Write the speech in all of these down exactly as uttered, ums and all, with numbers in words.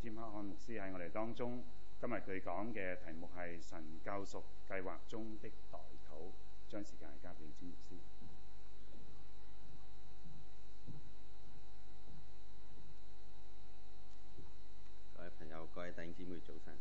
詹克漢牧師喺我哋當中。今日佢講嘅題目係神救贖計劃中的代禱，將時間交俾詹牧師。 各位朋友、各位弟兄姊妹，早晨。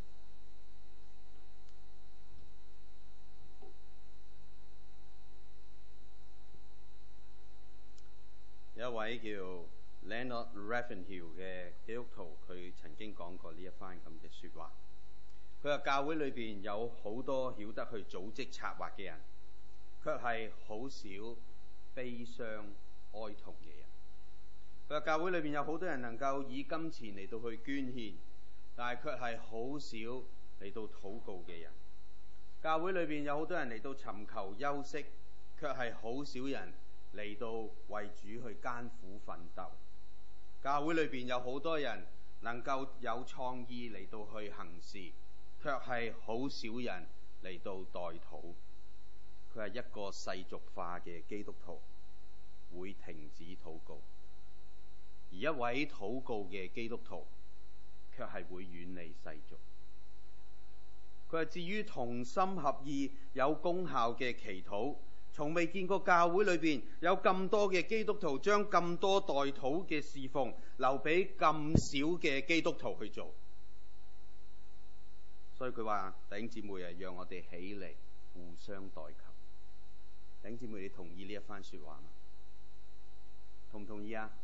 有一位叫 Leonard Ravenhill 嘅基督徒，佢曾經講過呢一番咁嘅說話。佢話教會裏邊有好多曉得去組織策劃嘅人，卻係好少悲傷哀痛嘅人。佢話教會裏邊有好多人能夠以金錢嚟到去捐獻，但係卻係好少嚟到禱告嘅人。教會裏邊有好多人嚟到尋求休息，卻係好少人嚟到為主去艱苦奮鬥。教會裏邊有好多人能夠有創意嚟到去行事，卻係好少人嚟到代禱。佢係一個世俗化嘅基督徒，會停止禱告；而一位禱告嘅基督徒，卻係會遠離世俗。佢係至於同心合意有功效嘅祈禱，從未見過教會裏邊有咁多嘅基督徒將咁多代禱嘅侍奉留俾咁少嘅基督徒去做。所以佢話弟兄姊妹啊，讓我哋起嚟互相代求。弟兄姊妹，你同意呢一番說話嗎？同唔同意啊？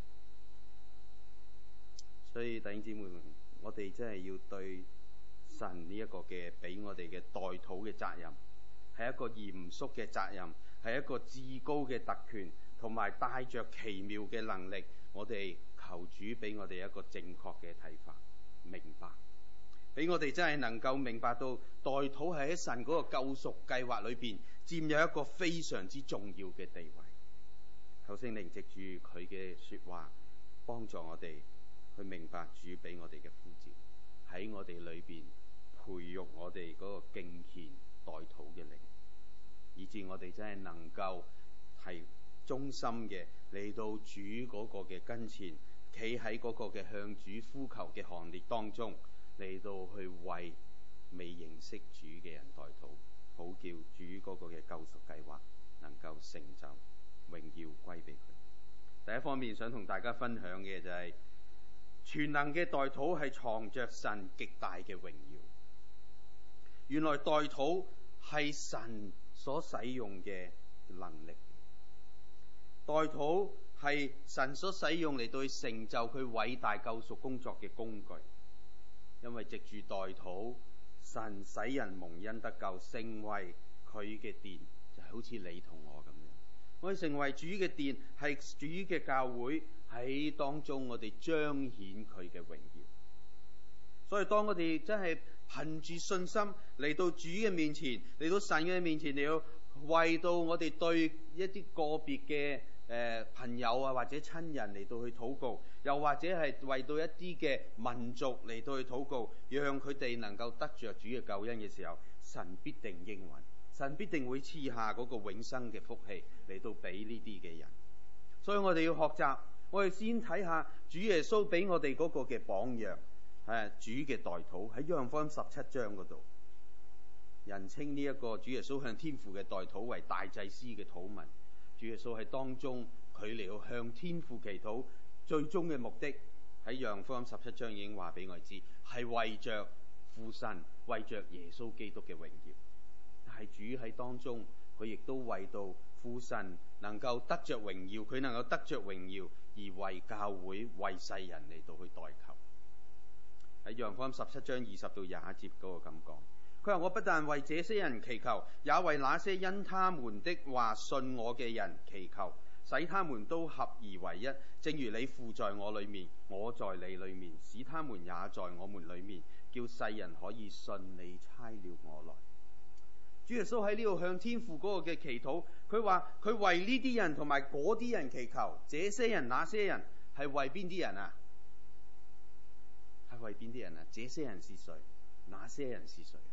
所以弟兄姊妹，我哋真係要對神呢一個嘅俾我哋嘅代禱嘅責任，係一個嚴肅嘅責任，係一個至高嘅特權，同埋帶着奇妙嘅能力。我哋求主俾我哋一個正確嘅睇法，明白，俾我哋真係能夠明白到代禱係喺神嗰個救贖計劃裏邊佔有一個非常之重要嘅地位。求聖靈藉住佢嘅說話，幫助我哋去明白主俾我哋嘅呼召，喺我哋裏邊培育我哋嗰個敬虔代禱嘅靈，以致我哋真係能夠係忠心嘅嚟到主嗰個嘅跟前，企喺嗰個嘅向主呼求嘅行列當中，嚟到去為未認識主嘅人代禱，好叫主嗰個嘅救贖計劃能夠成就，榮耀歸俾佢。第一方面想同大家分享嘅就係、是、全能嘅代禱係藏着神極大嘅榮耀。原來代禱係神所使用嘅能力，代禱係神所使用嚟到去成就佢偉大救贖工作嘅工具。因為藉住代禱，神使人蒙恩得救，成為佢嘅殿，就係好似你同我咁樣。我哋成為主嘅殿，係主嘅教會，喺當中我哋彰顯佢嘅榮耀。所以當我哋真係憑住信心嚟到主嘅面前，嚟到神嘅面前，嚟到為到我哋對一啲個別嘅誒朋友啊或者親人嚟到去禱告，又或者係為到一啲嘅民族嚟到去禱告，讓佢哋能夠得着主嘅救恩嘅時候，神必定應允，神必定會賜下嗰個永生嘅福氣嚟到俾呢啲嘅人。所以我哋要學習，我哋先睇下主耶穌俾我哋嗰個嘅榜樣。係主嘅代禱喺約翰福音十七章嗰度，人稱呢一個主耶穌向天父嘅代禱為大祭司嘅禱文。主耶穌喺當中，佢嚟到向天父祈禱，最終嘅目的喺約翰福音十七章已經話俾我哋知，係為着父神，為着耶穌基督嘅榮耀。但係主喺當中，佢亦都為到父神能夠得着榮耀，佢能夠得着榮耀，而為教會、為世人嚟到去代求。喺約翰福音十七章二十到廿一節嗰個咁講，佢話：我不但為這些人祈求，也為那些因他們的話信我嘅人祈求，使他們都合而為一，正如你父在我裏面，我在你裏面，使他們也在我們裏面，叫世人可以信你差了我來。主耶穌喺呢度向天父嗰個嘅祈禱，佢話佢為呢啲人同埋嗰啲人祈求，這些人那些人係為邊啲人啊？係為邊啲人啊？這些人是誰？那些人是誰？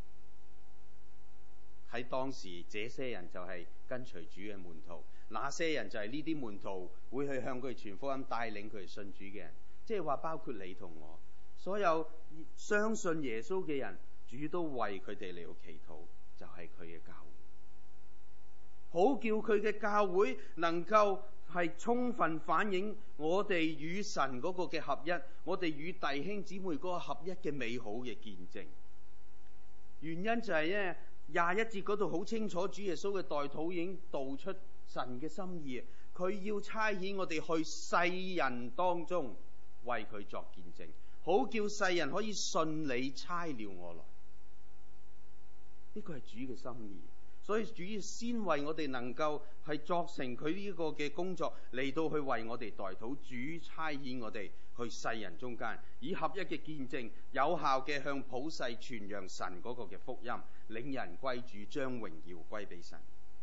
喺當時，這些人就係跟隨主嘅門徒，那些人就係呢啲門徒會去向佢傳福音，帶領佢哋信主嘅人。即係話包括你同我， 所有相信耶穌嘅人，主都為佢哋嚟到祈禱，就係佢嘅教會，好叫佢嘅教會能夠係充分反映我哋與神嗰個嘅合一，我哋與弟兄姊妹嗰個合一嘅美好嘅見證。原因就係咧，廿一節嗰度好清楚，主耶穌嘅代禱已經道出神嘅心意，佢要差遣我哋去世人當中為佢作見證，好叫世人可以信你差了我來。呢個係主嘅心意，所以主要先為我哋能夠係作成佢呢個嘅工作，嚟到去為我哋代禱。主差遣我哋去世人中間，以合一嘅見證，有效嘅向普世傳揚神嗰個嘅福音，領人歸主，將榮耀歸俾神。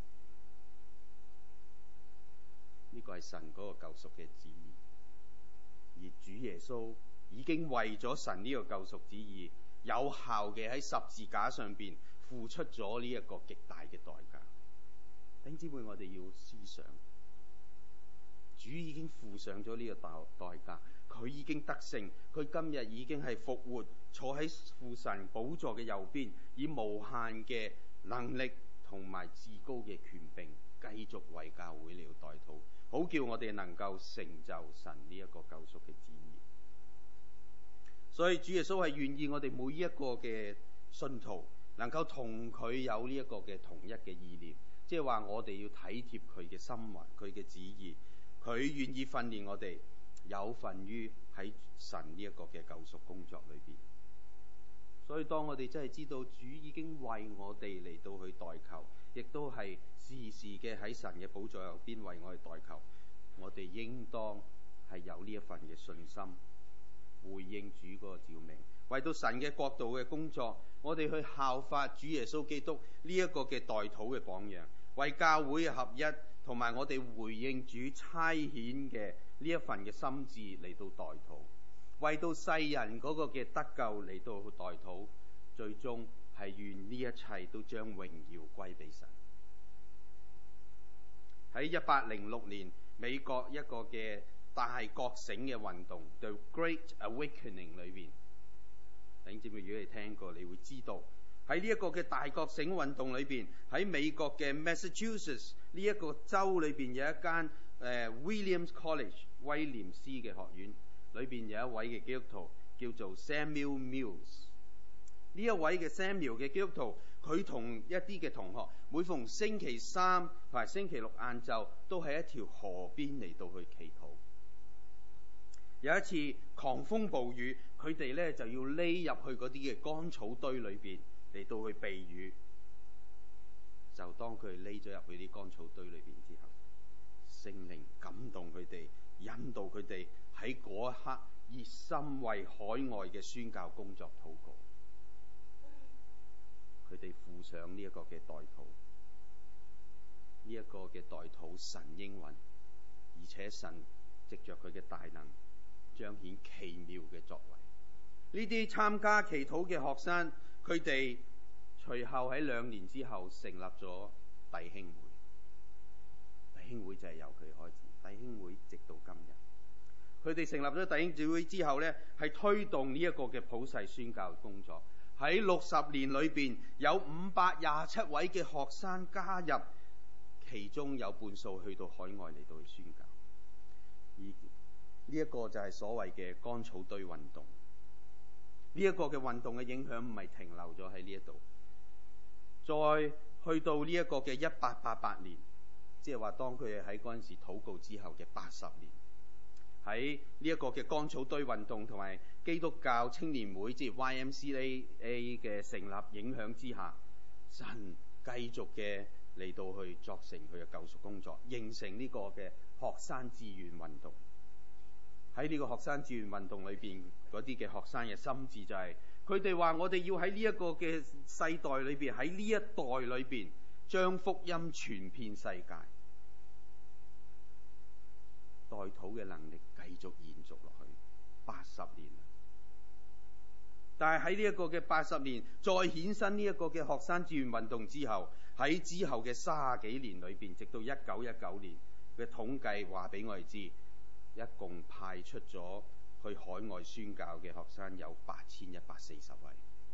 呢個係神嗰個救贖嘅旨意，而主耶穌已經為咗神呢個救贖旨意，有效嘅喺十字架上邊付出咗呢一個極大嘅代價。弟兄姊妹，我哋要思想，主已經付上咗呢個代代價，佢已經得勝，佢今日已經係復活，坐喺父神寶座嘅右邊，以無限嘅能力同埋至高嘅權柄，繼續為教會嚟到代禱，好叫我哋能夠成就神呢一個救贖嘅旨意。所以主耶穌係願意我哋每一個嘅信徒能夠同佢有呢一個嘅同一嘅意念，即係話我哋要體貼佢嘅心懷，佢嘅旨意，佢願意訓練我哋有份於喺神呢一個嘅救贖工作裏邊。所以當我哋真係知道主已經為我哋嚟到去代求，亦都係時時嘅喺神嘅寶座右邊為我哋代求，我哋應當係有呢一份嘅信心，回應主嗰個召命，為到神嘅國度嘅工作，我哋去效法主耶穌基督呢一個嘅代禱嘅榜樣，為教會嘅合一同埋我哋回應主差遣嘅呢一份嘅心志嚟到代禱，為到世人嗰個嘅得救嚟到代禱，最終係願呢一切都將榮耀歸俾神。喺一八零六年，美國一個嘅大覺醒嘅運動 The Great Awakening 裏邊，弟兄姊妹，如果你聽過，你會知道喺呢一個嘅大覺醒運動裏邊，喺美國嘅 Massachusetts 呢一個州裏邊有一間誒、呃、Williams College 威廉斯嘅學院，裏邊有一位嘅基督徒叫做 Samuel Mills。呢一位嘅 Samuel 嘅基督徒，佢同一啲嘅同學，每逢星期三同埋星期六晏晝，都喺一條河邊嚟到去祈禱。有一次狂風暴雨，佢哋咧就要匿入去嗰啲嘅乾草堆裏邊嚟到去避雨。就當佢匿咗入去啲乾草堆裏邊之後，聖靈感動佢哋，引導佢哋喺嗰一刻熱心為海外嘅宣教工作禱告。佢哋附上呢一個嘅代禱，呢一個嘅代禱神應允，而且神藉着佢嘅大能彰顯奇妙嘅作為。呢啲參加祈禱嘅學生，佢哋隨後喺兩年之後成立咗弟兄會。弟兄會就係由佢開始，弟兄會直到今日。佢哋成立咗弟兄會之後呢，係推動呢一個嘅普世宣教工作。喺六十年裏邊，有五百廿七位嘅學生加入，其中有半數去到海外嚟到去宣教。而呢一個就係所謂嘅乾草堆運動。呢、這、一個嘅運動嘅影響唔係停留咗喺呢一度，再去到呢一個嘅一八八八年，即係話當佢哋喺嗰陣時禱告之後嘅八十年，喺呢一個嘅乾草堆運動同埋基督教青年會即係 Y M C A 嘅成立影響之下，神繼續嘅嚟到去作成佢嘅救贖工作，形成呢個嘅學生志願運動。喺呢個學生志願運動裏邊，嗰啲嘅學生嘅心志就係佢哋話：我哋要喺呢一個嘅世代裏邊，喺呢一代裏邊，將福音傳遍世界。代禱嘅能力繼續延續落去八十年，但係喺呢一個嘅八十年再衍生呢一個嘅學生志願運動之後，喺之後嘅三十幾年裏邊，直到一九一九年嘅統計話俾我哋知，一共派出咗去海外宣教嘅學生有八千一百四十位。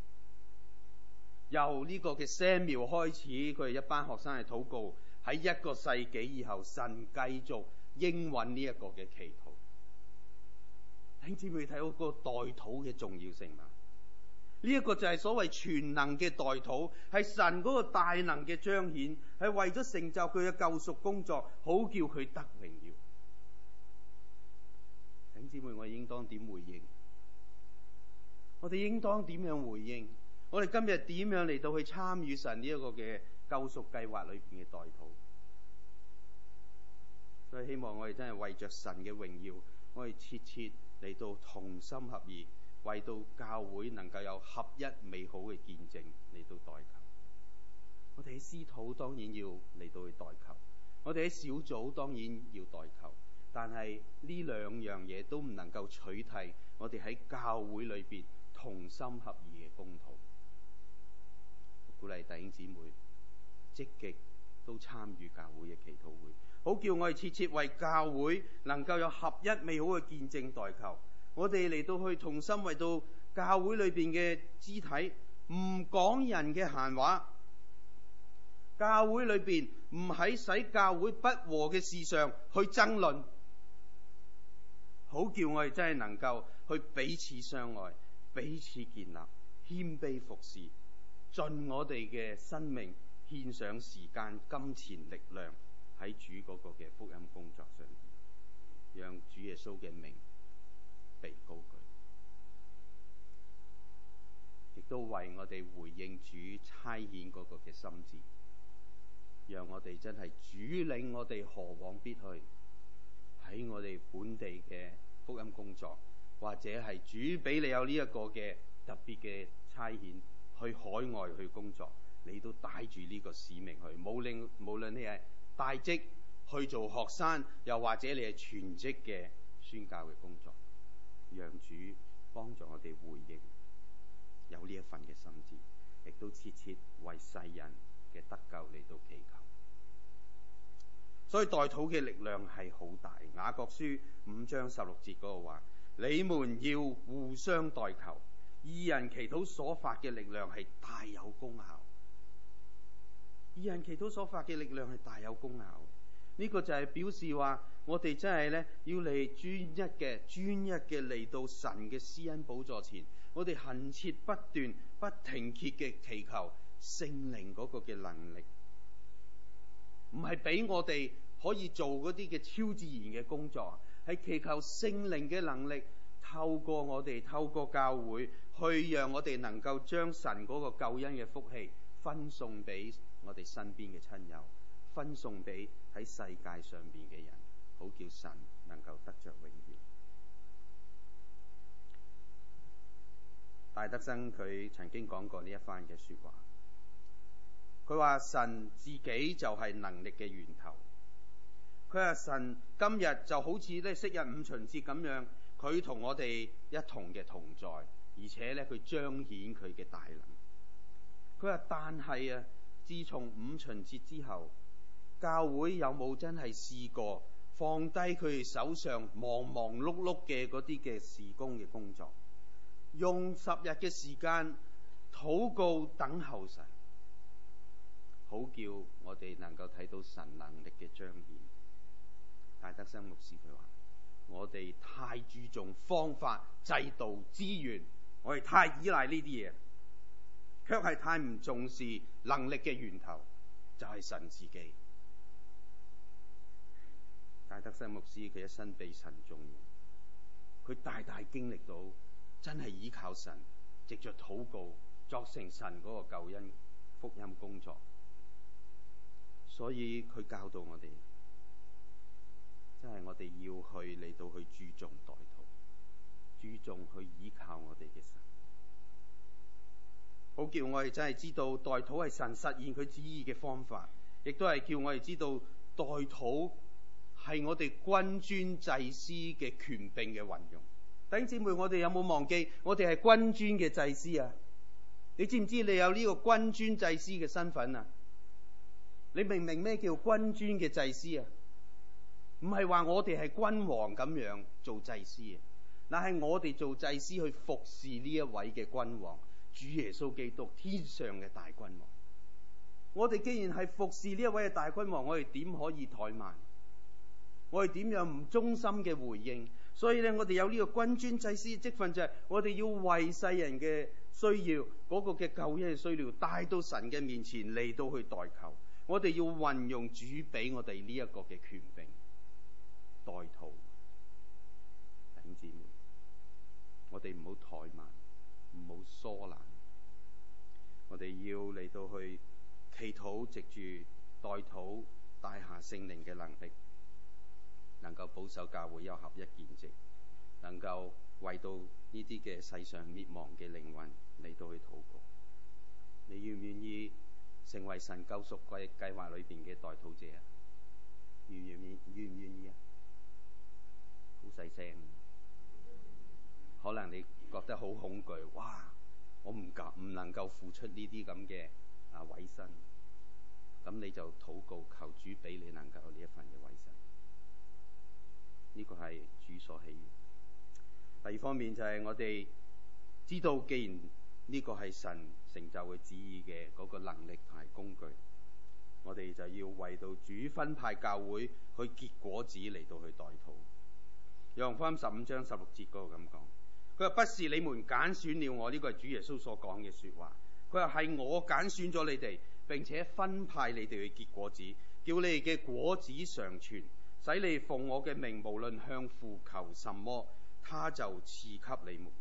由呢個嘅 Samuel 開始，佢哋一班學生嘅禱告，喺一個世紀以後，神繼續應允呢一個嘅祈禱。弟兄姊妹，睇到個代禱嘅重要性嘛？呢、這、一個就係所謂全能嘅代禱，係神嗰個大能嘅彰顯，係為咗成就佢嘅救贖工作，好叫佢得榮耀。弟兄姊妹，我哋應當點回應？我哋應當點樣回應？我哋今日點樣嚟到去參與神呢一個嘅救贖計劃裏邊嘅代禱？所以希望我哋真係為着神嘅榮耀，我哋切切嚟到同心合意，為到教會能夠有合一美好嘅見證嚟到代求。我哋喺私禱當然要嚟到去代求，我哋喺小組當然要代求，但係呢兩樣嘢都唔能夠取替我哋喺教會裏邊同心合意嘅公禱。鼓勵弟兄姊妹積極都參與教會嘅祈禱會，好叫我哋切切為教會能夠有合一美好嘅見證代求。我哋嚟到去同心為到教會裏邊嘅肢體，唔講人嘅閒話。教會裏邊唔喺使教會不和嘅事上去爭論，好叫我哋真係能夠去彼此相愛、彼此建立、謙卑服侍，盡我哋嘅生命獻上時間、金錢、力量喺主嗰個嘅福音工作上邊，讓主耶穌嘅名被高舉，亦都為我哋回應主差遣嗰個嘅心志，讓我哋真係主領我哋何往必去，喺我哋本地嘅福音工作，或者係主俾你有呢一個嘅特別嘅差遣去海外去工作，你都帶住呢個使命去。無論無論你係帶職去做學生，又或者你係全職嘅宣教嘅工作，讓主幫助我哋回應，有呢一份嘅心志，亦都切切為世人嘅得救嚟到祈求。所以代禱嘅力量係好大。雅各書五章十六節嗰度話：你們要互相代求，義人祈禱所發嘅力量係大有功效。義人祈禱所發嘅力量係大有功效。呢、這個就係表示話，我哋真係咧要嚟專一嘅、專一嘅嚟到神嘅施恩寶座前，我哋恆切不斷、不停歇嘅祈求聖靈嗰個嘅能力，唔係俾我哋可以做嗰啲嘅超自然嘅工作，係祈求聖靈嘅能力，透過我哋、透過教會，去讓我哋能夠將神嗰個救恩嘅福氣分送俾我哋身邊嘅親友，分送俾喺世界上邊嘅人，好叫神能夠得着榮耀。戴德生佢曾經講過呢一番嘅說話，佢話神自己就係能力嘅源頭。佢話神今日就好似咧昔日五旬節咁樣，佢同我哋一同嘅同在，而且咧佢彰顯佢嘅大能。佢話但係啊，自從五旬節之後，教會有冇真係試過放低佢哋手上忙忙碌碌嘅嗰啲嘅事工嘅工作，用十日嘅時間禱告等候神，好叫我哋能夠睇到神能力嘅彰顯。戴德生牧師佢話：我哋太注重方法、制度、資源，我哋太依賴呢啲嘢，卻係太唔重視能力嘅源頭，就係神自己。戴德生牧師佢一生被神重用，佢大大經歷到真係依靠神，藉着禱告作成神嗰個救恩福音工作，所以佢教導我哋，真係我哋要去嚟到去注重代禱，注重去依靠我哋嘅神，好叫我哋真係知道代禱係神實現佢旨意嘅方法，亦都係叫我哋知道代禱係我哋君尊祭司嘅權柄嘅運用。弟兄姊妹，我哋有冇忘記我哋係君尊嘅祭司啊？你知唔知你有呢個君尊祭司嘅身份啊？你明唔明咩叫君尊嘅祭司啊？唔係話我哋係君王咁樣做祭司啊！ 乃係我哋做祭司去服侍呢一位嘅君王，主耶穌基督，天上嘅大君王。我哋既然係服侍呢一位嘅大君王，我哋點可以怠慢？我哋點樣唔忠心嘅回應？所以咧，我哋有呢個君尊祭司嘅職分，就係我哋要為世人嘅需要，嗰個嘅救恩嘅需要，帶到神嘅面前嚟到去代求。我哋要運用主俾我哋呢一個嘅權柄，代禱。弟兄姊妹，我哋唔好怠慢，唔好疏懶，我哋要嚟到去祈禱，藉住代禱帶下聖靈嘅能力，能夠保守教會有合一見證，能夠為到呢啲嘅世上滅亡嘅靈魂嚟到去禱告。你願唔願意成為神救贖計計劃裏邊嘅代禱者啊？願唔願意？願唔願意啊？好細聲，可能你覺得好恐懼，哇！我唔夠，唔能夠付出呢啲咁嘅啊委身，咁你就禱告求主俾你能夠有呢一份嘅委身。呢個係主所喜悅。第二方面就係我哋知道，既然呢個係神成就嘅旨意嘅嗰個能力同埋工具，我哋就要為到主分派教會去結果子嚟到去代禱。約翰福音十五章十六節嗰個咁講，佢話不是你們揀選了我，呢個係主耶穌所講嘅說話。佢話係我揀選咗你哋，並且分派你哋去結果子，叫你哋嘅果子常存，使你奉我嘅名，無論向父求什麼，他就賜給你們。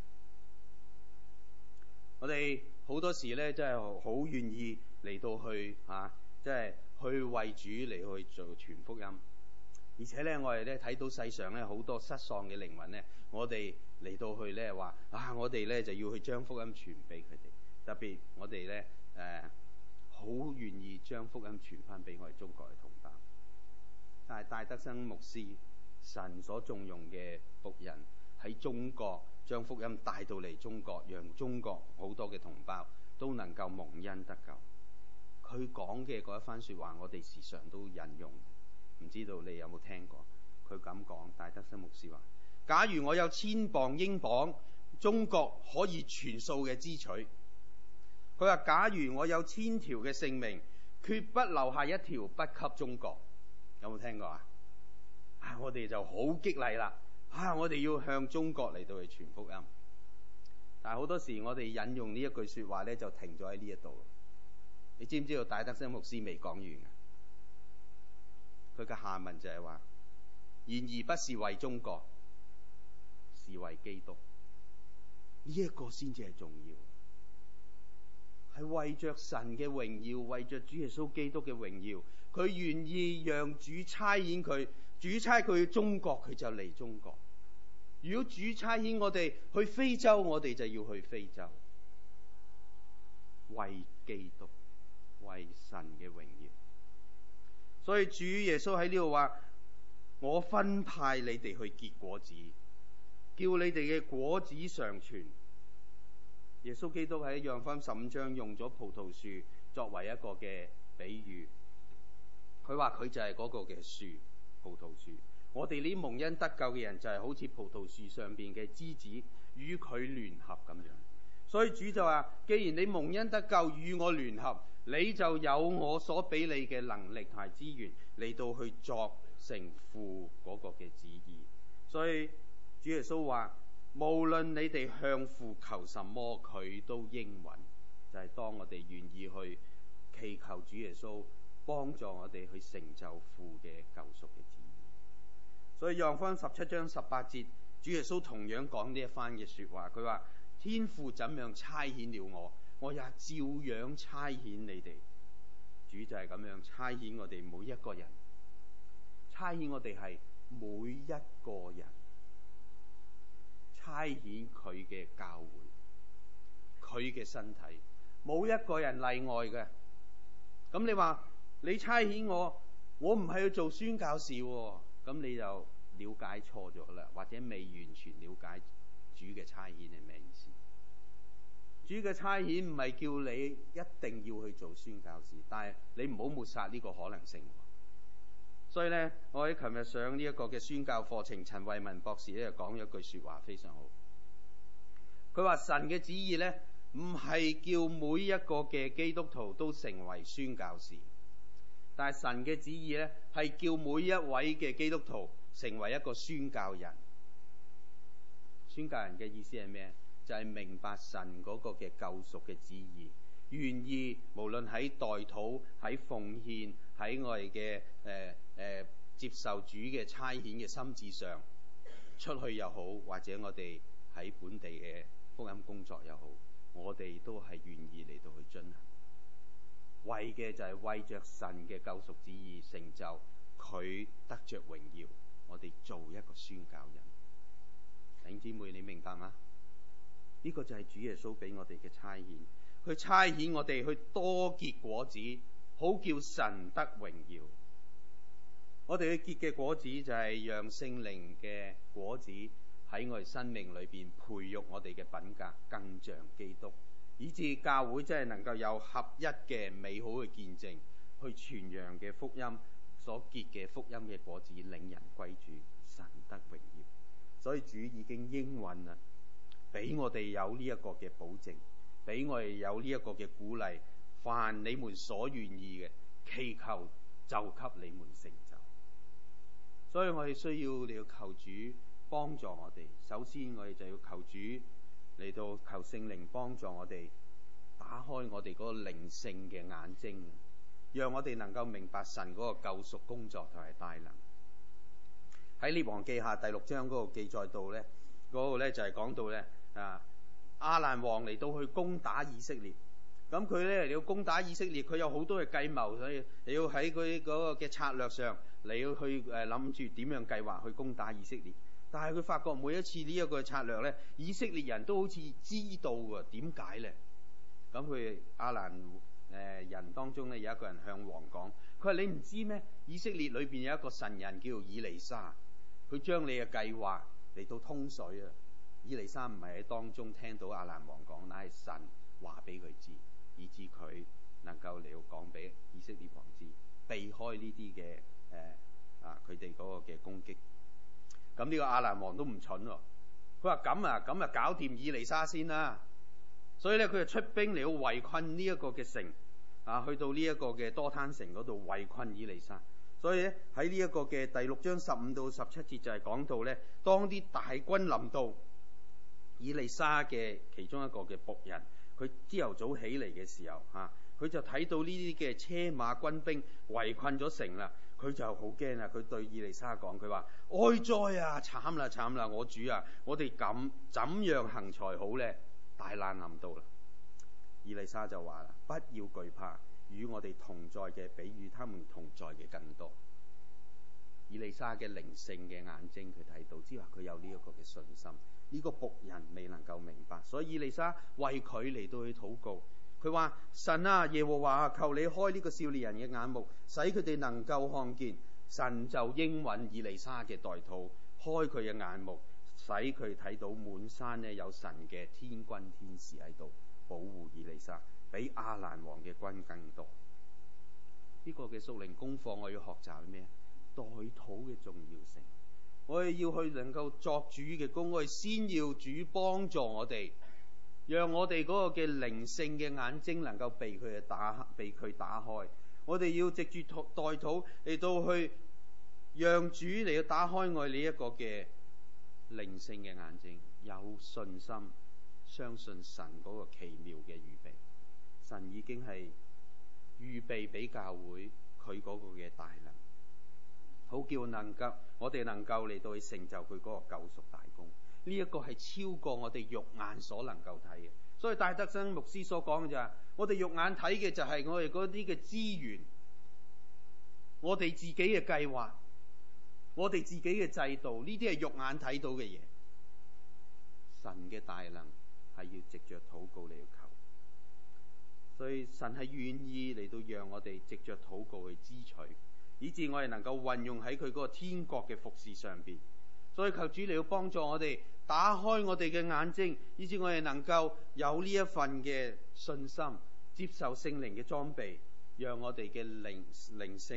我哋好多時咧，真係好願意嚟到去嚇，即係去為主嚟去做傳福音。而且咧，我哋咧睇到世上咧好多失喪嘅靈魂咧，我哋嚟到去咧話啊，我哋咧就要去將福音傳俾佢哋。特別我哋咧誒好願意將福音傳翻俾我哋中國嘅同胞。但係戴德生牧師，神所重用嘅僕人喺中國將福音帶到嚟中國，讓中國好多嘅同胞都能夠蒙恩得救。佢講嘅嗰一番說話，我哋時常都引用。唔知道你有冇聽過？佢咁講，戴德生牧師話：假如我有千磅英鎊，中國可以全數嘅支取。佢話：假如我有千條嘅性命，決不留下一條不給中國。有冇聽過啊？啊，我哋就好激勵啦！啊，我哋要向中國嚟到去傳福音。但係好多時我哋引用呢一句說話咧，就停咗喺呢一度。你知唔知道戴德生牧師未講完啊？佢嘅下文就係話：然而不是為中國，是為基督。呢一個先至係重要，係為着神嘅榮耀，為着主耶穌基督嘅榮耀。佢願意讓主差遣佢，主差佢去中國，佢就嚟中國。如果主差遣我哋去非洲，我哋就要去非洲，為基督，為神嘅榮耀。所以主耶穌喺呢度話：我分派你哋去結果子，叫你哋嘅果子常存。耶穌基督喺約翰福音十五章用咗葡萄樹作為一個嘅比喻，佢話佢就係嗰個嘅樹，葡萄樹。我哋呢蒙恩得救嘅人就係好似葡萄樹上邊嘅枝子，與佢聯合咁樣。所以主就話：既然你蒙恩得救，與我聯合，你就有我所俾你嘅能力同埋資源嚟到去作成父嗰個嘅旨意。所以主耶穌話：無論你哋向父求什麼，佢都應允。就係、是、當我哋願意去祈求主耶穌幫助我哋去成就父嘅救贖嘅旨意。所以約翰福音十七章十八節，主耶穌同樣講呢一番嘅說話。佢話：天父怎樣差遣了我，我也照樣差遣你哋。主就係咁樣差遣我哋每一個人，差遣我哋係每一個人，差遣佢嘅教會，佢嘅身體，冇一個人例外嘅。咁你話你差遣我，我唔係去做宣教士喎，咁你就了解錯咗啦，或者未完全了解主嘅差遣係咩意思。主嘅差遣唔係叫你一定要去做宣教士，但係你唔好抹殺呢個可能性。 所以咧，我喺琴日上呢一個嘅宣教課程，陳慧文博士咧就講咗一句説話非常好。佢話神嘅旨意咧，唔係叫每一個嘅基督徒都成為宣教士，但係神嘅旨意咧係叫每一位嘅基督徒成為一個宣教人。宣教人嘅意思係咩？就係明白神嗰個嘅救贖嘅旨意，願意無論喺代禱、喺奉獻、喺我哋嘅誒誒接受主嘅差遣嘅心志上，出去又好，或者我哋喺本地嘅福音工作又好，我哋都係願意嚟到去進行，為嘅就係為着神嘅救贖旨意成就，佢得着榮耀，我哋做一個宣教人。弟兄姊妹，你明白嗎？呢個就係主耶穌俾我哋嘅差遣，佢差遣我哋去多結果子，好叫神得榮耀。我哋去結嘅果子就係讓聖靈嘅果子喺我哋生命裏邊培育我哋嘅品格，更像基督，以致教會真係能夠有合一嘅美好嘅見證，去傳揚嘅福音所結嘅福音嘅果子，領人歸主，神得榮耀。所以主已經應允啦，俾我哋有呢一個嘅保證，俾我哋有呢一個嘅鼓勵，凡你們所願意嘅，祈求就給你們成就。所以我哋需要你要求主幫助我哋。首先我哋就要求主嚟到求聖靈幫助我哋，打開我哋嗰個靈性嘅眼睛，讓我哋能夠明白神嗰個救贖工作同埋大能。喺列王記下第六章嗰個記載到咧，嗰度咧就係講到咧啊，亞蘭王嚟到去攻打以色列，咁佢咧要攻打以色列，佢有好多嘅計謀，所以你要喺佢嗰個嘅策略上，你要去誒諗住點樣計劃去攻打以色列。但係佢發覺每一次呢一個策略咧，以色列人都好似知道喎，點解咧？咁佢亞蘭誒人當中咧有一個人向王講，佢話你唔知咩？以色列裏邊有一個神人叫做以利沙。佢將你嘅計劃嚟到通水啊！以利沙唔係喺當中聽到亞蘭王講，乃係神話俾佢知，以致佢能夠嚟到講俾以色列王知，避開呢啲嘅誒啊佢哋嗰個嘅攻擊。咁呢個亞蘭王都唔蠢喎，佢話咁啊咁啊搞掂以利沙先啦。所以咧佢就出兵嚟到圍困呢一個嘅城啊，去到呢一個嘅多攤城嗰度圍困以利沙。所以咧喺呢一個嘅第六章十五到十七節就係講到咧，當啲大軍臨到，以利沙嘅其中一個嘅僕人，佢朝頭早起嚟嘅時候嚇，佢就睇到呢啲嘅車馬軍兵圍困咗城啦，佢就好驚啦。佢對以利沙講：佢話哀哉啊，慘啦慘啦，我主啊，我哋咁怎樣行才好咧？大難臨到啦！以利沙就話啦：不要懼怕。與我哋同在嘅比與他們同在嘅更多。以利沙嘅靈性嘅眼睛佢睇到，只話佢有呢一個嘅信心。呢、這個僕人未能夠明白，所以以利沙為佢嚟到去禱告。佢話：神啊，耶和華啊，求你開呢個少年人嘅眼目，使佢哋能夠看見。神就應允以利沙嘅代禱，開佢嘅眼目，使佢睇到滿山呢有神嘅天軍天使喺度保護以利沙。比亞蘭王嘅軍更多。呢、這個嘅屬靈功課，我要學習咩？代禱嘅重要性。我哋要去能夠作主嘅工，我哋先要主幫助我哋，讓我哋嗰個嘅靈性嘅眼睛能夠被佢打被佢打開。我哋要藉住代禱嚟到去讓主嚟到打開我哋呢一個嘅靈性嘅眼睛，有信心相信神嗰個奇妙嘅預備。神已經係預備俾教會佢嗰個嘅大能，好叫能夠我哋能夠嚟到去成就佢嗰個救贖大功。呢、這、一個係超過我哋肉眼所能夠睇嘅。所以戴德生牧師所講嘅就係，我哋肉眼睇嘅就係我哋嗰啲嘅資源，我哋自己嘅計劃，我哋自己嘅制度，呢啲係肉眼睇到嘅嘢。神嘅大能係要藉着禱告嚟求。所以神係願意嚟到讓我哋藉着禱告去支取，以致我哋能夠運用喺佢嗰個天國嘅服事上邊。所以求主嚟到幫助我哋，打開我哋嘅眼睛，以致我哋能夠有呢一份嘅信心，接受聖靈嘅裝備，讓我哋嘅靈靈性，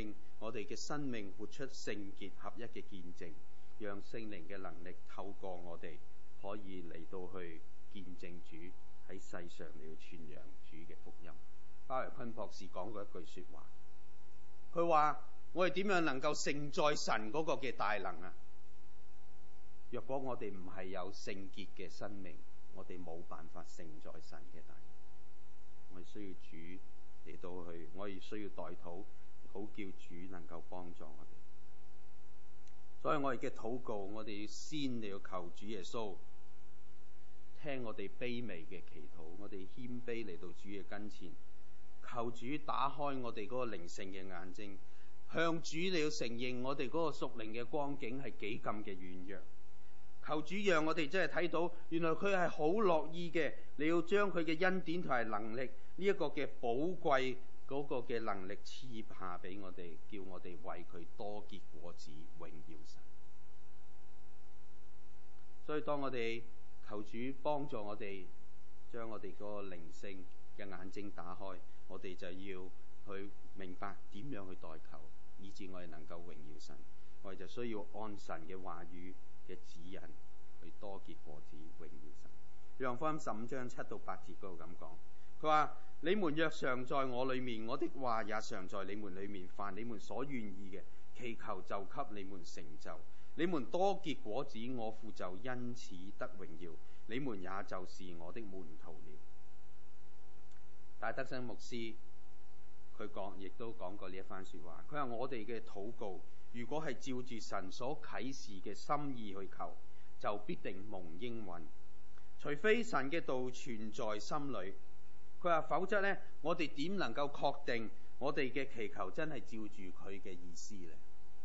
我哋嘅生命活出聖潔合一嘅見證，讓聖靈嘅能力透過我哋可以嚟到去見證主喺世上嚟到傳揚主嘅福音。巴維坤博士講過一句說話，佢話我哋點樣能夠承載神嗰個嘅大能啊？若果我哋唔係有聖潔嘅生命，我哋冇辦法承載神嘅大能。我哋需要主嚟到去，我哋需要代禱，好叫主能夠幫助我哋。所以我哋嘅禱告，我哋要先嚟要求主耶穌聽我哋卑微嘅祈禱，我哋謙卑嚟到主嘅跟前，求主打開我哋嗰個靈性嘅眼睛，向主你要承認我哋嗰個屬靈嘅光景係幾咁嘅軟弱。求主讓我哋真係睇到，原來佢係好樂意嘅，你要將佢嘅恩典同埋能力呢一個嘅寶貴嗰個嘅能力賜下俾我哋，叫我哋為佢多結果子，榮耀神。所以當我哋求主幫助我哋，將我哋嗰個靈性嘅眼睛打開，我哋就要去明白點樣去代求，以致我哋能夠榮耀神。我哋就需要按神嘅話語嘅指引去多結果子，榮耀神。約翰福音十五章七到八節嗰度咁講，佢話：你們若常在我裏面，我的話也常在你們裏面。凡你們所願意嘅，祈求就給你們成就。你們多結果子，我父就因此得榮耀。你們也就是我的門徒了。戴德生牧師佢講，亦都講過呢一番說話。佢話我哋嘅禱告，如果係照住神所啟示嘅心意去求，就必定蒙應允。除非神嘅道存在心裏，佢話否則呢，我哋點能夠確定我哋嘅祈求真係照住佢嘅意思呢？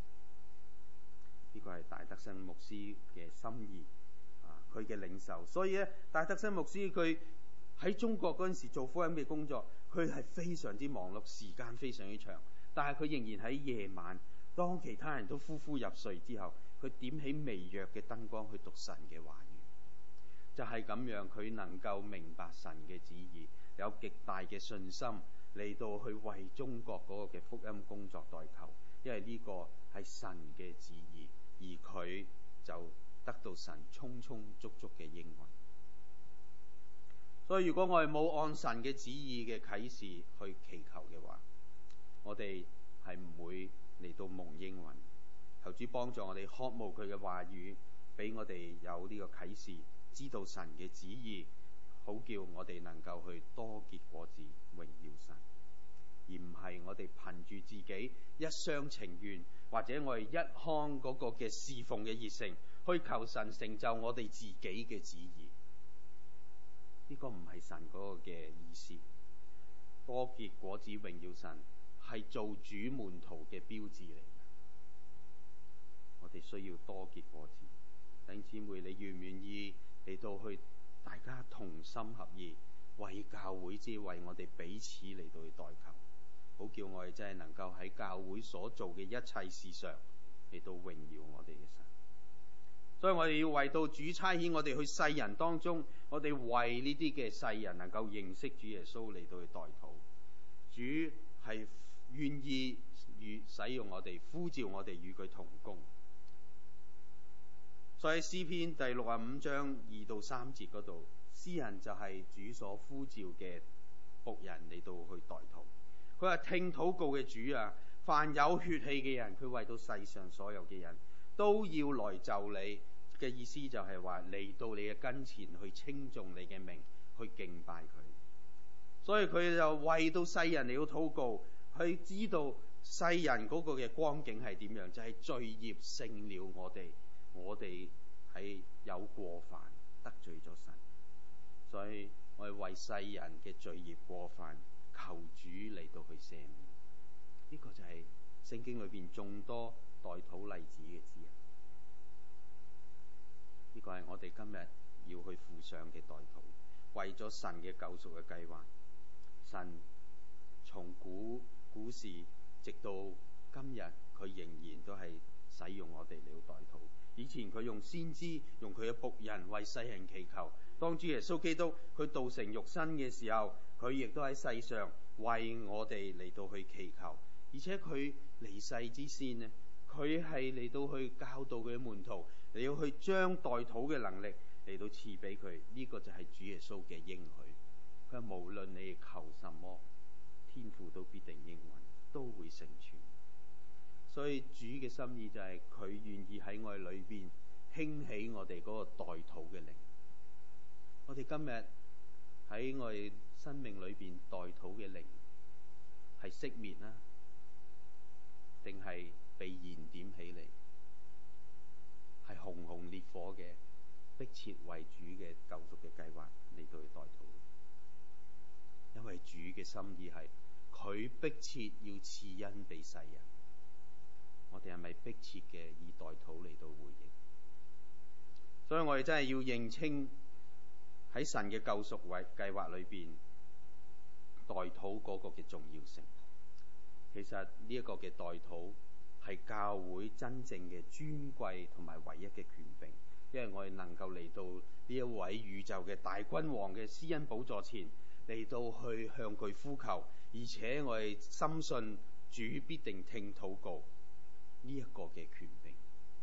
呢個係戴德生牧師嘅心意啊，佢嘅領受。所以咧，戴德生牧師佢喺中國嗰陣時做福音嘅工作，佢係非常之忙碌，時間非常之長，但係佢仍然喺夜晚，當其他人都呼呼入睡之後，佢點起微弱嘅燈光去讀神嘅話語，就係咁樣，佢能夠明白神嘅旨意，有極大嘅信心嚟到去為中國嗰個嘅福音工作代求，因為呢個係神嘅旨意，而佢就得到神充充足足嘅應允。所以如果我哋冇按神嘅旨意嘅啟示去祈求嘅話，我哋係唔會嚟到蒙應允。求主幫助我哋渴慕佢嘅話語，俾我哋有呢個啟示，知道神嘅旨意，好叫我哋能夠去多結果子，榮耀神，而唔係我哋憑住自己一廂情願，或者我哋一腔嗰個嘅侍奉嘅熱誠去求神成就我哋自己嘅旨意。呢個唔係神嗰個嘅意思。多結果子榮耀神係做主門徒嘅標誌嚟嘅。我哋需要多結果子。弟兄姊妹，你願唔願意嚟到去大家同心合意，為教會之為我哋彼此嚟到去代求，好叫我哋真係能夠喺教會所做嘅一切事上嚟到榮耀我哋嘅神。所以我哋要為到主差遣我哋去世人當中，我哋為呢啲嘅世人能夠認識主耶穌嚟到去代禱。主係願意與使用我哋，呼召我哋與佢同工。所以喺詩篇第六十五章二到三節嗰度，詩人就係主所呼召嘅僕人嚟到去代禱。佢話聽禱告嘅主啊，凡有血氣嘅人，佢為到世上所有嘅人都要來就你嘅意思，就係話嚟到你嘅跟前去稱頌你嘅名，去敬拜佢。所以佢就為到世人嚟到禱告，去知道世人嗰個嘅光景係點樣，就係、是、罪孽勝了我哋，我哋係有過犯得罪咗神，所以我哋為世人嘅罪孽過犯求主嚟到去赦免。呢、這個就係聖經裏邊眾多代禱例子嘅之一。呢、這個係我哋今日要去付上嘅代禱，為咗神嘅救贖嘅計劃。神從古古時直到今日，佢仍然都係使用我哋嚟到代禱。以前佢用先知，用佢嘅僕人為世人祈求。當主耶穌基督佢道成肉身嘅時候，佢亦都喺世上為我哋嚟到去祈求， 而且佢離世之先呢，佢係嚟到去教導佢嘅門徒，嚟到去將代禱嘅能力嚟到賜俾佢。呢、這個就係主耶穌嘅應許。佢話無論你求什麼，天父都必定應允，都會成全。所以主嘅心意就係佢願意喺我哋裏邊興起我哋嗰個代禱嘅靈。我哋今日喺我哋生命裏邊代禱嘅靈係熄滅啦，定係被燃點起嚟，係熊熊烈火嘅迫切為主嘅救贖嘅計劃嚟到去代禱。因為主嘅心意係佢迫切要賜恩俾世人，我哋係咪迫切嘅以代禱嚟到回應？所以我哋真係要認清喺神嘅救贖為計劃裏邊代禱嗰個嘅重要性。其實呢一個嘅代禱係教會真正嘅尊貴同埋唯一嘅權柄，因為我哋能夠嚟到呢一位宇宙嘅大君王嘅施恩寶座前，嚟到去向佢呼求，而且我哋深信主必定聽禱告呢一個嘅權柄。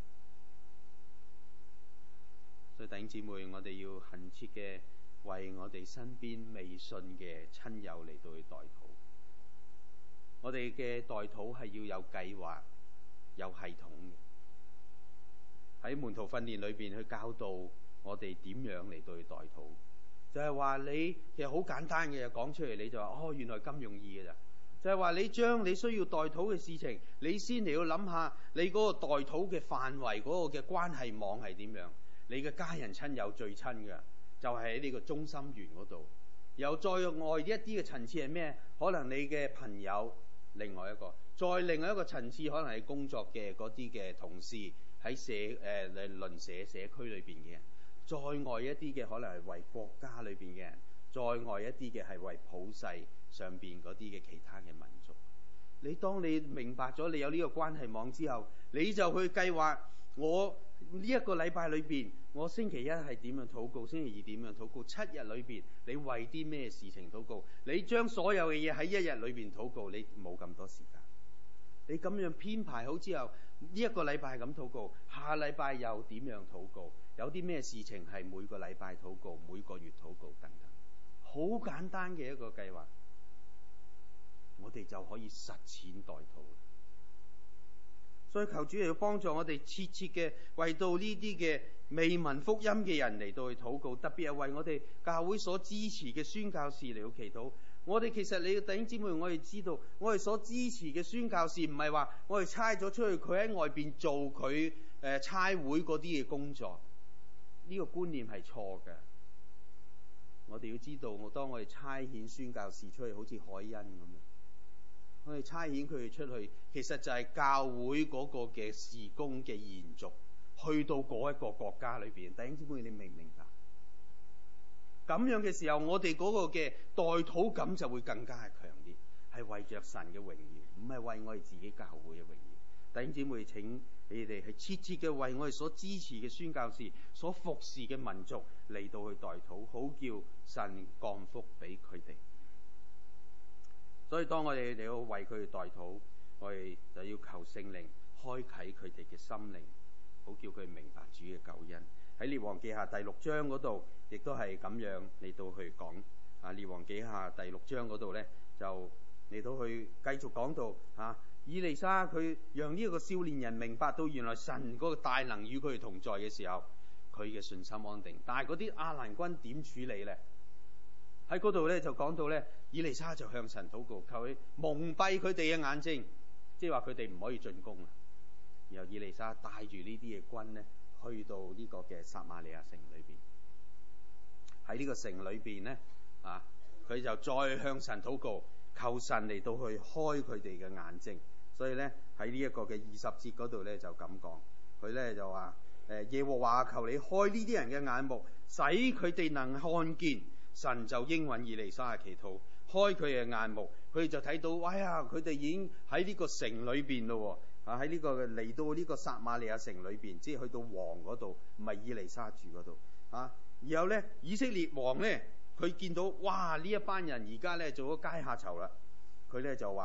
所以弟兄姊妹，我哋要懇切嘅為我哋身邊未信嘅親友嚟到去代禱。我哋嘅代禱係要有計劃、有系統嘅。喺門徒訓練裏邊去教導我哋點樣嚟到去代禱，就係話你其實好簡單嘅，講出嚟你就話哦，原來咁容易嘅咋。就係話你將你需要代禱嘅事情，你先嚟要諗下你嗰個代禱嘅範圍，嗰個嘅關係網係點樣。你嘅家人親友最親嘅就係喺呢個中心園嗰度，又再外一啲嘅層次係咩？可能你嘅朋友，另外一個，再另外一個層次可能係工作嘅嗰啲嘅同事，喺社誒誒鄰舍社區裏邊嘅人，再外一啲嘅可能係為國家裏邊嘅人，再外一啲嘅係為普世上邊嗰啲嘅其他嘅民族。你當你明白咗你有呢個關係網之後，你就去計劃我呢一個禮拜裏邊，我星期一係點樣禱告，星期二點樣禱告，七日裏邊你為啲咩事情禱告？你將所有嘅嘢喺一日裏邊禱告，你冇咁多時間。你咁樣編排好之後，呢一個禮拜係咁禱告，下禮拜又點樣禱告？有啲咩事情係每個禮拜禱告，每個月禱告等等，好簡單嘅一個計劃，我哋就可以實踐代禱。所以求主要幫助我哋切切嘅為到呢啲嘅未聞福音嘅人嚟到去禱告，特別係為我哋教會所支持嘅宣教士嚟到祈禱。我哋其實你嘅弟兄姊妹，我哋知道我哋所支持嘅宣教士唔係話我哋差咗出去，佢喺外邊做佢誒差會嗰啲嘅工作，呢個觀念係錯嘅。我哋要知道，我當我哋差遣宣教士出去，好似海恩咁樣，我哋差遣佢哋出去，其實就係教會嗰個嘅事工嘅延續，去到嗰一個國家裏邊。弟兄姊妹，你明唔明白？咁樣嘅時候，我哋嗰個嘅代禱感就會更加係強烈，係為着神嘅榮耀，唔係為我哋自己教會嘅榮耀。弟兄姊妹，請你哋係切切嘅為我哋所支持嘅宣教士、所服侍嘅民族嚟到去代禱，好叫神降福俾佢哋。所以當我哋嚟到為佢哋代禱，我哋就要求聖靈開啟佢哋嘅心靈，好叫佢明白主嘅救恩。喺列王記下第六章嗰度，亦都係咁樣嚟到去講。啊，列王記下第六章嗰度咧，就嚟到去繼續講到啊，以利沙佢讓呢一個少年人明白到原來神嗰個大能與佢哋同在嘅時候，佢嘅信心安定。但係嗰啲亞蘭軍點處理咧？喺嗰度咧就講到咧，以利沙就向神禱告，求佢蒙蔽佢哋嘅眼睛，即係話佢哋唔可以進攻啊。然後以利沙帶住呢啲嘅軍咧，去到呢個嘅撒瑪利亞城裏邊。喺呢個城裏邊咧，啊，佢就再向神禱告，求神嚟到去開佢哋嘅眼睛。所以咧喺呢一個嘅二十節嗰度咧就咁講，佢咧就話：誒，耶和華求你開呢啲人嘅眼目，使佢哋能看見。神就應允以利沙嘅祈禱，開佢嘅眼目，佢哋就睇到，哎呀，佢哋已經喺呢個城裏邊咯，啊喺呢個嚟到呢個撒瑪利亞城裏邊，即係去到王嗰度，唔係以利沙住嗰度，啊，然後咧以色列王咧，佢見到哇呢一班人而家咧做咗階下囚啦，佢咧就話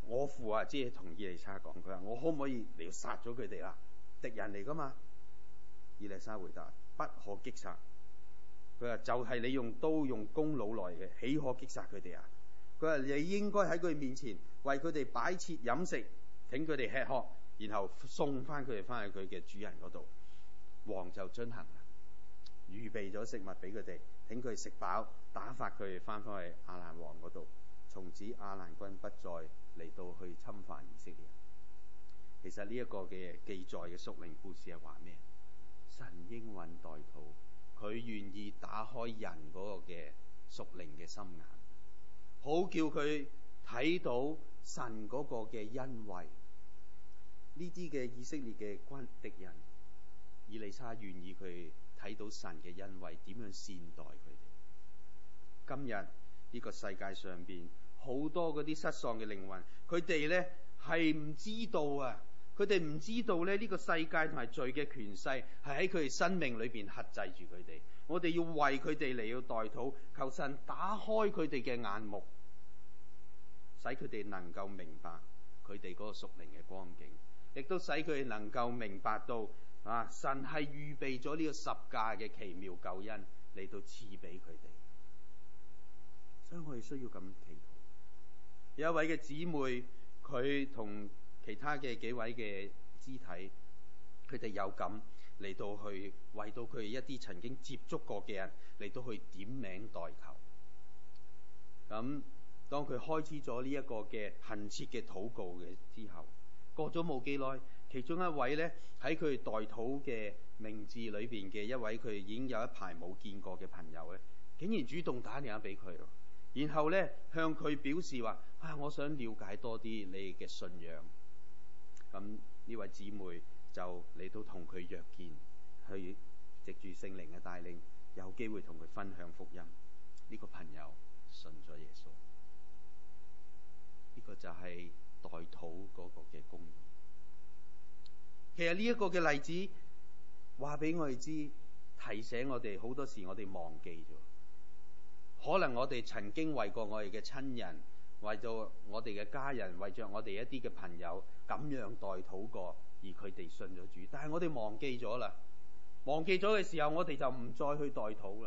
我父啊，即係同以利沙講，佢話我可唔可以嚟殺咗佢哋啦？敵人嚟噶嘛？以利沙回答：不可擊殺。佢話就係你用刀用弓弩來嘅，豈可擊殺佢哋啊？佢話你應該喺佢哋面前為佢哋擺設飲食，請佢哋吃喝，然後送翻佢哋翻去佢嘅主人嗰度。王就遵行啦，預備咗食物俾佢哋，請佢哋食飽，打發佢哋翻返去亞蘭王嗰度。從此亞蘭軍不再嚟到去侵犯以色列人。其實呢一個嘅記載嘅屬靈故事係話咩？神應允代禱，佢願意打開人嗰個嘅屬靈嘅心眼，好叫佢睇到神嗰個嘅恩惠。呢啲嘅以色列嘅軍敵人，以利沙願意佢睇到神嘅恩惠，點樣善待佢哋。今日呢個世界上邊好多嗰啲失喪嘅靈魂，佢哋呢係唔知道啊！佢哋唔知道咧，呢個世界同埋罪嘅權勢係喺佢哋生命裏邊轄制住佢哋。我哋要為佢哋嚟到代禱，求神打開佢哋嘅眼目，使佢哋能夠明白佢哋嗰個屬靈嘅光景，亦都使佢哋能夠明白到啊，神係預備咗呢個十架嘅奇妙救恩嚟到賜俾佢哋。所以我哋需要咁祈禱。有一位嘅姊妹，佢同其他嘅幾位嘅肢體，佢哋有感嚟到去為到佢一啲曾經接觸過嘅人嚟到去點名代求。咁當佢開始咗呢一個嘅懇切嘅禱告嘅之後，過咗冇幾耐，其中一位呢喺佢代禱嘅名字裏邊嘅一位，佢已經有一排冇見過嘅朋友呢，竟然主動打電話俾佢，然後呢向佢表示話：啊，我想了解多啲你嘅信仰。咁呢位姊妹就嚟到同佢約見，去藉住聖靈嘅帶領，有機會同佢分享福音。呢個朋友信咗耶穌，呢個就係代禱嗰個嘅功用。其實呢一個嘅例子話俾我哋知，提醒我哋好多時我哋忘記咗，可能我哋曾經為過我哋嘅親人，為咗我哋嘅家人，為着我哋一啲嘅朋友咁樣代禱過，而佢哋信咗主，但係我哋忘記咗啦。忘記咗嘅時候，我哋就唔再去代禱啦。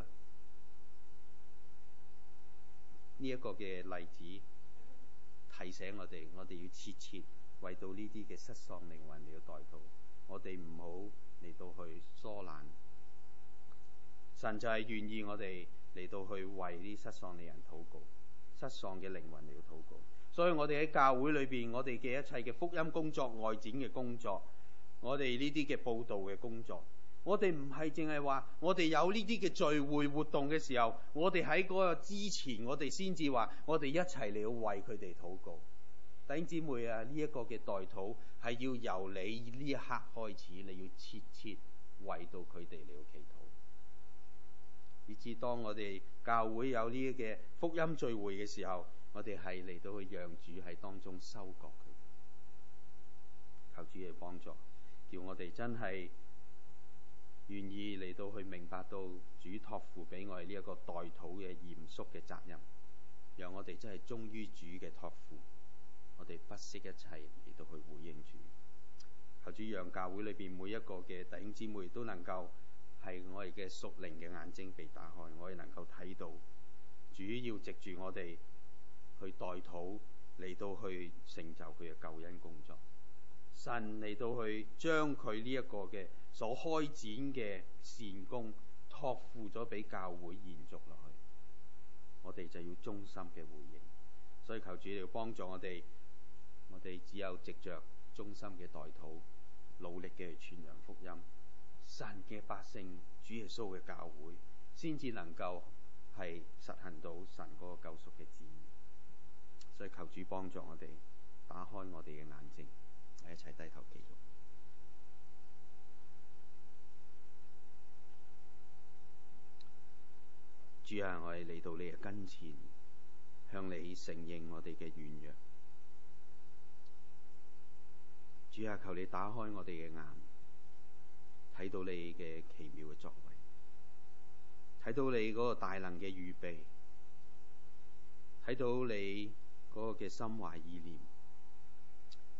呢一個嘅例子提醒我哋，我哋要切切為到呢啲嘅失喪靈魂嚟到代禱。我哋唔好嚟到去疏懶。神就係願意我哋嚟到去為呢失喪嘅人禱告，失喪嘅靈魂嚟到禱告。所以我哋喺教會裏邊，我哋嘅一切嘅福音工作、外展嘅工作，我哋呢啲嘅佈道嘅工作，我哋唔係淨係話我哋有呢啲嘅聚會活動嘅時候，我哋喺嗰個之前，我哋先至話我哋一齊嚟到為佢哋禱告。弟兄姊妹啊，呢、這、一個嘅代禱係要由你呢一刻開始，你要切切為到佢哋嚟到祈禱，以至當我哋教會有呢啲嘅福音聚會嘅時候，我哋係嚟到去讓主喺當中收割佢，求主嘅幫助，叫我哋真係願意嚟到去明白到主託付俾我哋呢一個代禱嘅嚴肅嘅責任，讓我哋真係忠於主嘅託付，我哋不惜一切嚟到去回應主。求主讓教會裏邊每一個嘅弟兄姊妹都能夠係我哋嘅屬靈嘅眼睛被打開，我哋能夠睇到主要藉住我哋去代禱嚟到去成就佢嘅救恩工作。神嚟到去將佢呢一個嘅所開展嘅善功託付咗俾教會延續落去，我哋就要忠心嘅回應。所以求主要幫助我哋，我哋只有藉着忠心嘅代禱，努力嘅去傳揚福音，神嘅百姓，主耶穌嘅教會，先至能夠係實行到神嗰個救贖嘅旨意。所以求主幫助我哋，打開我哋嘅眼睛，一齊低頭祈禱。主啊，我哋嚟到你嘅跟前，向你承認我哋嘅軟弱。主啊，求你打開我哋嘅眼，睇到你嘅奇妙嘅作為，睇到你嗰個大能嘅預備，睇到你嗰個嘅心懷意念，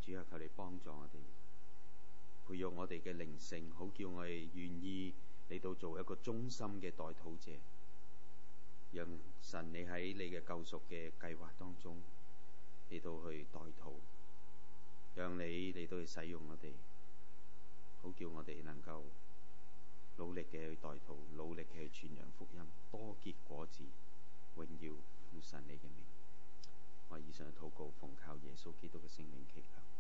主啊，求你幫助我哋，培育我哋嘅靈性，好叫我哋願意嚟到做一個忠心嘅代禱者，讓神你喺你嘅救贖嘅計劃當中嚟到去代禱，讓你嚟到去使用我哋，好叫我哋能夠努力嘅去代禱，努力嘅去傳揚福音，多結果子，榮耀父神你嘅名。我以上禱告，奉靠耶穌基督嘅聖名祈求。